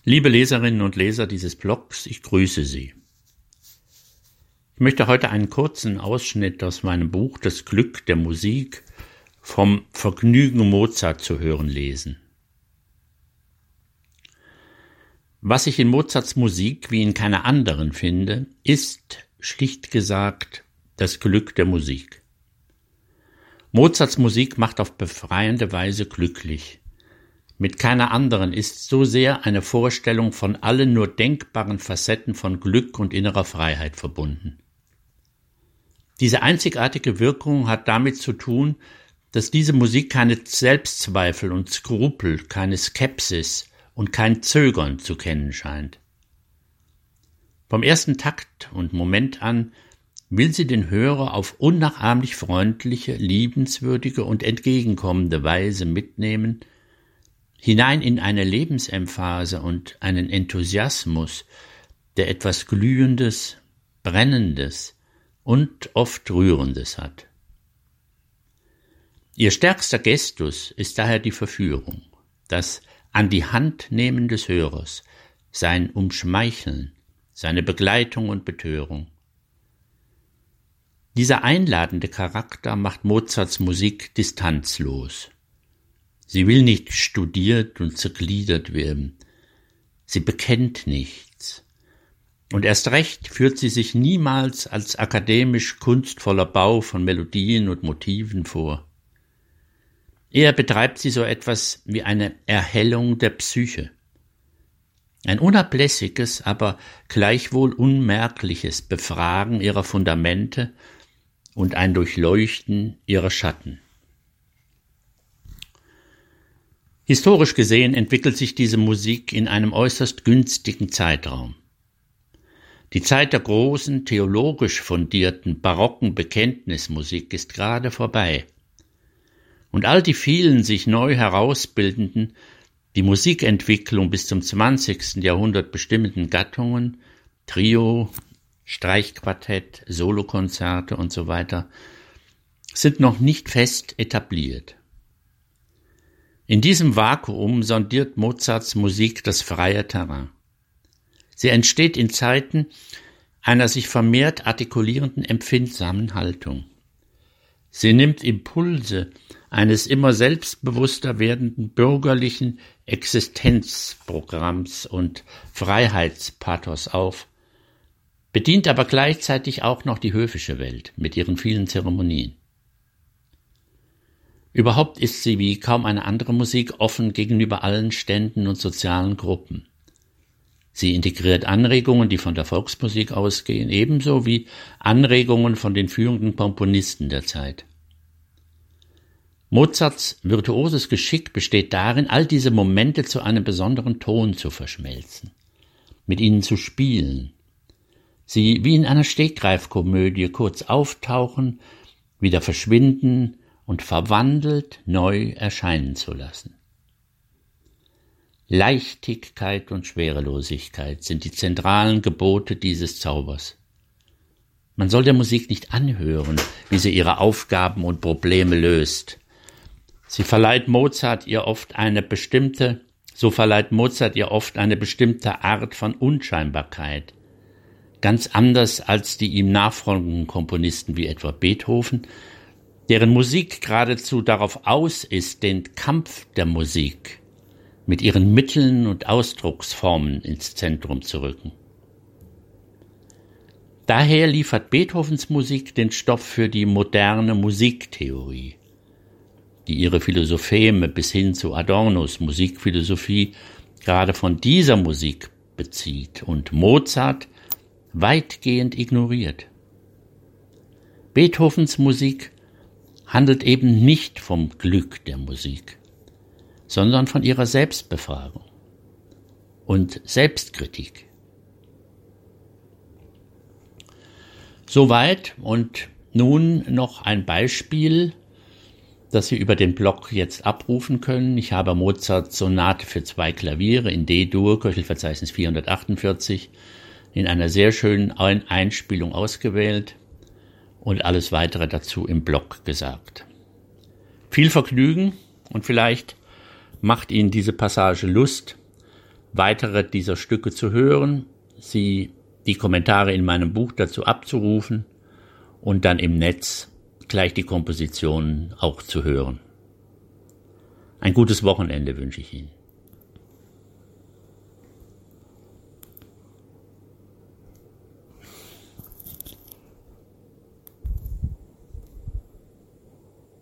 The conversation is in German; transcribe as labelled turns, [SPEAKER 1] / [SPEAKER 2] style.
[SPEAKER 1] Liebe Leserinnen und Leser dieses Blogs, ich grüße Sie. Ich möchte heute einen kurzen Ausschnitt aus meinem Buch Das Glück der Musik vom Vergnügen Mozart zu hören lesen. Was ich in Mozarts Musik wie in keiner anderen finde, ist, schlicht gesagt, das Glück der Musik. Mozarts Musik macht auf befreiende Weise glücklich. Mit keiner anderen ist so sehr eine Vorstellung von allen nur denkbaren Facetten von Glück und innerer Freiheit verbunden. Diese einzigartige Wirkung hat damit zu tun, dass diese Musik keine Selbstzweifel und Skrupel, keine Skepsis und kein Zögern zu kennen scheint. Vom ersten Takt und Moment an will sie den Hörer auf unnachahmlich freundliche, liebenswürdige und entgegenkommende Weise mitnehmen, hinein in eine Lebensemphase und einen Enthusiasmus, der etwas Glühendes, Brennendes und oft Rührendes hat. Ihr stärkster Gestus ist daher die Verführung, das an die Hand nehmen des Hörers, sein Umschmeicheln, seine Begleitung und Betörung. Dieser einladende Charakter macht Mozarts Musik distanzlos. Sie will nicht studiert und zergliedert werden. Sie bekennt nichts. Und erst recht führt sie sich niemals als akademisch kunstvoller Bau von Melodien und Motiven vor. Eher betreibt sie so etwas wie eine Erhellung der Psyche. Ein unablässiges, aber gleichwohl unmerkliches Befragen ihrer Fundamente und ein Durchleuchten ihrer Schatten. Historisch gesehen entwickelt sich diese Musik in einem äußerst günstigen Zeitraum. Die Zeit der großen, theologisch fundierten, barocken Bekenntnismusik ist gerade vorbei. Und all die vielen sich neu herausbildenden, die Musikentwicklung bis zum 20. Jahrhundert bestimmenden Gattungen, Trio, Streichquartett, Solokonzerte und so weiter, sind noch nicht fest etabliert. In diesem Vakuum sondiert Mozarts Musik das freie Terrain. Sie entsteht in Zeiten einer sich vermehrt artikulierenden empfindsamen Haltung. Sie nimmt Impulse eines immer selbstbewusster werdenden bürgerlichen Existenzprogramms und Freiheitspathos auf, bedient aber gleichzeitig auch noch die höfische Welt mit ihren vielen Zeremonien. Überhaupt ist sie wie kaum eine andere Musik offen gegenüber allen Ständen und sozialen Gruppen. Sie integriert Anregungen, die von der Volksmusik ausgehen, ebenso wie Anregungen von den führenden Komponisten der Zeit. Mozarts virtuoses Geschick besteht darin, all diese Momente zu einem besonderen Ton zu verschmelzen, mit ihnen zu spielen, sie wie in einer Stegreifkomödie kurz auftauchen, wieder verschwinden und verwandelt neu erscheinen zu lassen. Leichtigkeit und Schwerelosigkeit sind die zentralen Gebote dieses Zaubers. Man soll der Musik nicht anhören, wie sie ihre Aufgaben und Probleme löst. So verleiht Mozart ihr oft eine bestimmte Art von Unscheinbarkeit, ganz anders als die ihm nachfolgenden Komponisten wie etwa Beethoven, deren Musik geradezu darauf aus ist, den Kampf der Musik mit ihren Mitteln und Ausdrucksformen ins Zentrum zu rücken. Daher liefert Beethovens Musik den Stoff für die moderne Musiktheorie, die ihre Philosopheme bis hin zu Adornos Musikphilosophie gerade von dieser Musik bezieht und Mozart weitgehend ignoriert. Beethovens Musik handelt eben nicht vom Glück der Musik, sondern von ihrer Selbstbefragung und Selbstkritik. Soweit und nun noch ein Beispiel, das Sie über den Blog jetzt abrufen können. Ich habe Mozarts Sonate für 2 Klaviere in D-Dur, Köchelverzeichnis 448, in einer sehr schönen Einspielung ausgewählt und alles weitere dazu im Blog gesagt. Viel Vergnügen und vielleicht macht Ihnen diese Passage Lust, weitere dieser Stücke zu hören, die Kommentare in meinem Buch dazu abzurufen und dann im Netz gleich die Kompositionen auch zu hören. Ein gutes Wochenende wünsche ich Ihnen.